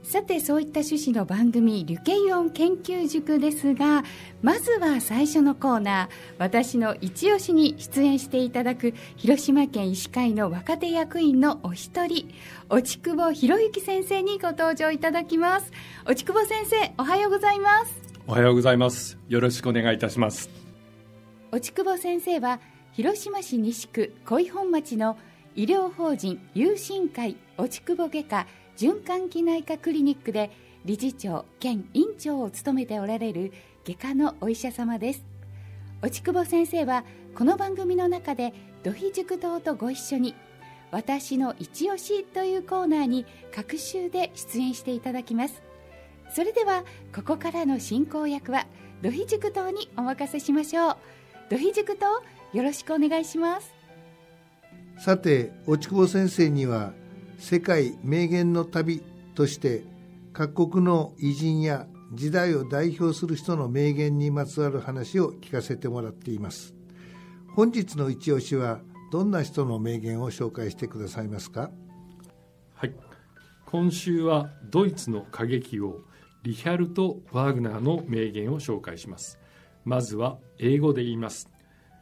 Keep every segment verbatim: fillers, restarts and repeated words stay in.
さて、そういった趣旨の番組リュケイオン研究塾ですが、まずは最初のコーナー、私の一押しに出演していただく広島県医師会の若手役員のお一人、落久保博之先生にご登場いただきます。落久保先生、おはようございます。 おはようございます。よろしくお願いいたします。 落久保先生は広島市西区小井本町の医療法人友進会落久保外科循環器内科クリニックで理事長兼院長を務めておられる外科のお医者様です。落久保先生はこの番組の中で土肥塾堂とご一緒に私の一押しというコーナーに各週で出演していただきます。それではここからの進行役は土肥塾堂にお任せしましょう。土肥塾堂、よろしくお願いします。 さて、落久保先生には世界名言の旅として各国の偉人や時代を代表する人の名言にまつわる話を聞かせてもらっています。本日の一押しはどんな人の名言を紹介してくださいますか？ はい、今週はドイツの歌劇王リヒャルト・ワーグナーの名言を紹介します。まずは英語で言います。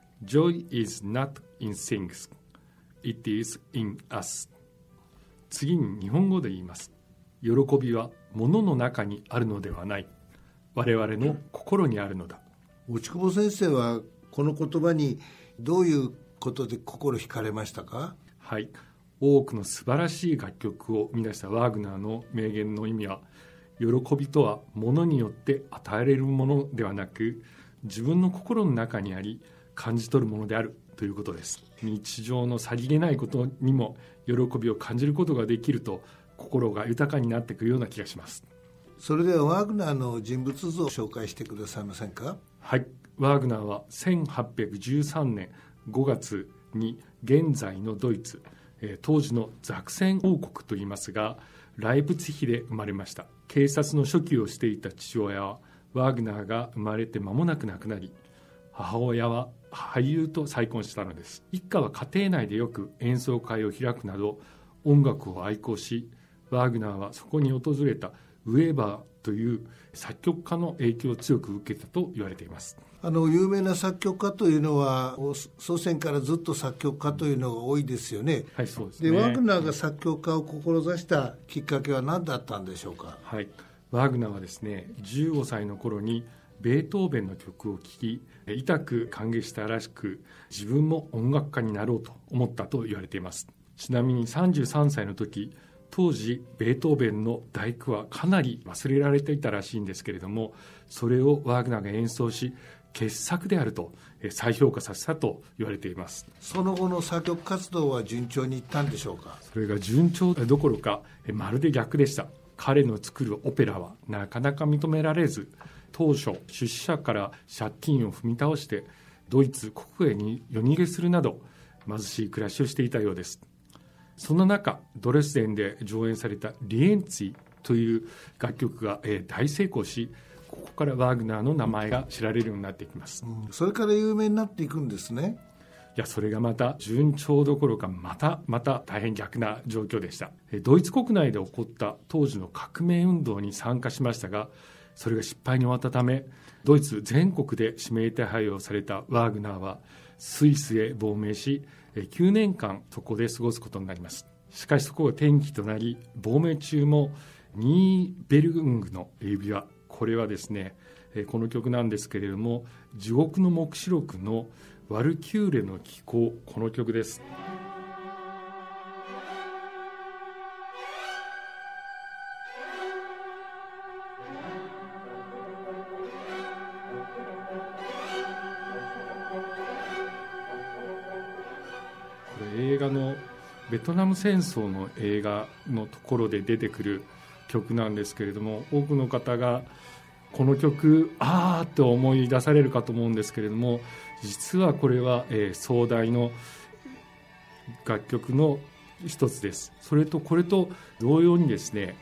Joy is not in things, it is in us。次に日本語で言います。喜びは物の中にあるのではない、我々の心にあるのだ。 落久保先生はこの言葉にどういうことで心惹かれましたか？ はい、多くの素晴らしい楽曲を生み出したワーグナーの名言の意味は、喜びとは物によって与えられるものではなく、自分の心の中にあり感じ取るものであるということです。日常のさりげないことにも喜びを感じることができると、心が豊かになっていくような気がします。 それではワーグナーの人物像を紹介してくださいませんか？ はい、ワーグナーはせんはっぴゃくじゅうさんねんごがつに現在のドイツ、えー、当時のザクセン王国といいますが、ライプツィヒで生まれました。警察の書記をしていた父親はワーグナーが生まれて間もなく亡くなり、母親は俳優と再婚したのです。一家は家庭内でよく演奏会を開くなど音楽を愛好し、ワーグナーはそこに訪れたウェーバーという作曲家の影響を強く受けたと言われています。 あの有名な作曲家というのは祖先からずっと作曲家というのが多いですよね。 はい、そうですね。 でワーグナーが作曲家を志したきっかけは何だったんでしょうか？ はい、ワーグナーはですね、じゅうごさいの頃にベートーベンの曲を聴き、痛く感激したらしく、自分も音楽家になろうと思ったと言われています。ちなみにさんじゅうさんさいの時、当時ベートーベンの第九はかなり忘れられていたらしいんですけれども、それをワーグナーが演奏し傑作であると再評価させたと言われています。 その後の作曲活動は順調にいったんでしょうか？ それが順調どころかまるで逆でした。彼の作るオペラはなかなか認められず、当初出資者から借金を踏み倒してドイツ国外に夜逃げするなど貧しい暮らしをしていたようです。その中、ドレスデンで上演されたリエンツィという楽曲が大成功し、ここからワーグナーの名前が知られるようになっていきます、 うん、それから有名になっていくんですね。 いや、それがまた順調どころかまたまた大変逆な状況でした。ドイツ国内で起こった当時の革命運動に参加しましたが、それが失敗に終わったため、ドイツ全国で指名手配をされたワーグナーはスイスへ亡命し、きゅうねんかんそこで過ごすことになります。しかしそこが転機となり、亡命中もニーベルグングの指輪、これはですね、この曲なんですけれども、地獄の黙示録のワルキューレの騎行、この曲です。映画のベトナム戦争の映画のところで出てくる曲なんですけれども、多くの方がこの曲あーと思い出されるかと思うんですけれども、実はこれは、えー、壮大の楽曲の一つです。それとこれと同様にですね、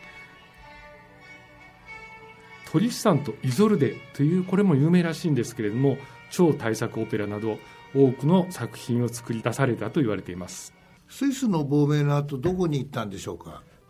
トリスタンとイゾルデという、これも有名らしいんですけれども、超大作オペラなど多くの作品を作り出されたと言われています。 スイスの亡命の後、どこに行ったんでしょうか？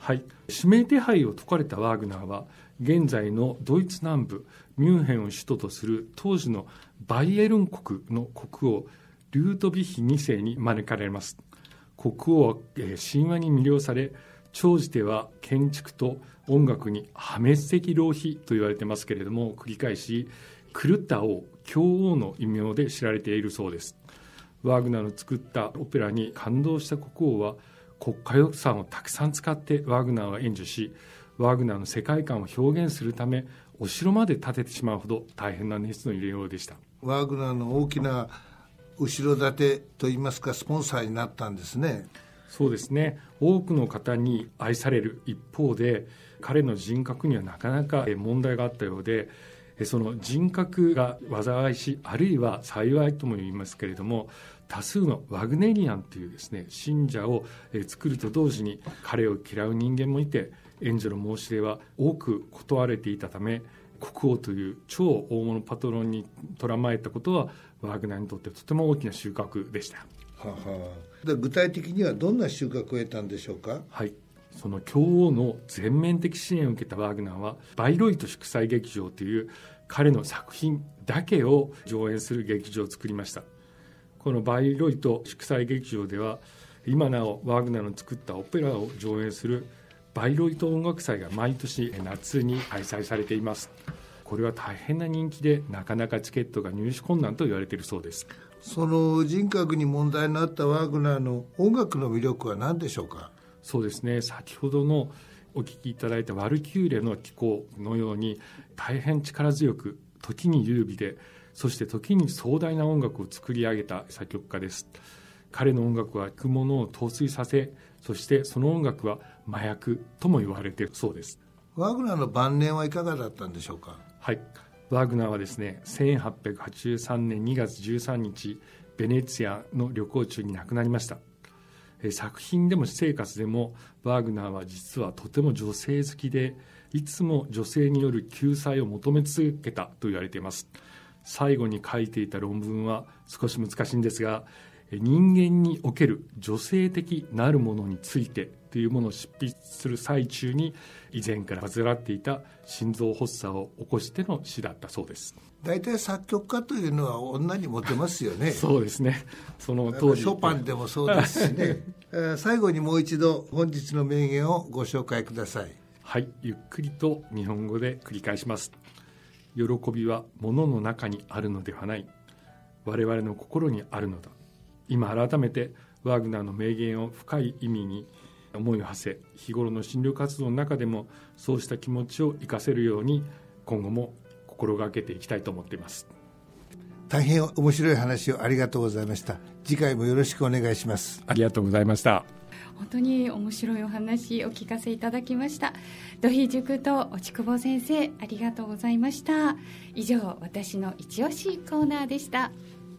はい、指名手配を解かれたワーグナーは現在のドイツ南部ミュンヘンを首都とする当時のバイエルン国の国王リュートヴィヒにせいに招かれます。国王は、えー、神話に魅了され、長じては建築と音楽に破滅的浪費と言われてますけれども、繰り返し狂った王、狂王の異名で知られているそうです。ワーグナーの作ったオペラに感動した国王は国家予算をたくさん使ってワーグナーを援助し、ワーグナーの世界観を表現するためお城まで建ててしまうほど大変な熱の入れようでした。 ワーグナーの大きな後ろ盾といいますかスポンサーになったんですね。 そうですね。多くの方に愛される一方で、彼の人格にはなかなか問題があったようで、その人格が災いし、あるいは幸いとも言いますけれども、多数のワグネリアンというですね信者を作ると同時に彼を嫌う人間もいて、援助の申し出は多く断られていたため、国王という超大物パトロンにとらまえたことはワーグナーにとってとても大きな収穫でした。 ははで具体的にはどんな収穫を得たんでしょうか。 はい、その教王の全面的支援を受けたワーグナーはバイロイト祝祭劇場という彼の作品だけを上演する劇場を作りました。このバイロイト祝祭劇場では今なおワーグナーの作ったオペラを上演するバイロイト音楽祭が毎年夏に開催されています。これは大変な人気で、なかなかチケットが入手困難と言われているそうです。 その人格に問題のあったワーグナーの音楽の魅力は何でしょうか。 そうですね、先ほどのお聴きいただいたワルキューレの機構のように大変力強く、時に優美で、そして時に壮大な音楽を作り上げた作曲家です。彼の音楽は聴くものを陶酔させ、そしてその音楽は麻薬とも言われているそうです。 ワーグナーの晩年はいかがだったんでしょうか。 はい、ワーグナーはですね、せんはっぴゃくはちじゅうさんねんにがつじゅうさんにち、ベネツィアの旅行中に亡くなりました。え作品でも私生活でもワーグナーは実はとても女性好きで、いつも女性による救済を求め続けたと言われています。最後に書いていた論文は少し難しいんですが、人間における女性的なるものについてというものを執筆する最中に、以前から患っていた心臓発作を起こしての死だったそうです。 大体作曲家というのは女にモテますよね。 そうですね、その当時ショパンでもそうですしね最後にもう一度本日の名言をご紹介ください。 はい、ゆっくりと日本語で繰り返します。喜びは物の中にあるのではない、我々の心にあるのだ。今改めてワーグナーの名言を深い意味に思いを馳せ、日頃の診療活動の中でもそうした気持ちを生かせるように今後も心がけていきたいと思っています。 大変面白い話をありがとうございました。次回もよろしくお願いします。 ありがとうございました。 本当に面白いお話お聞かせいただきました。土肥塾と落久保先生、ありがとうございました。以上、私の一押しコーナーでした。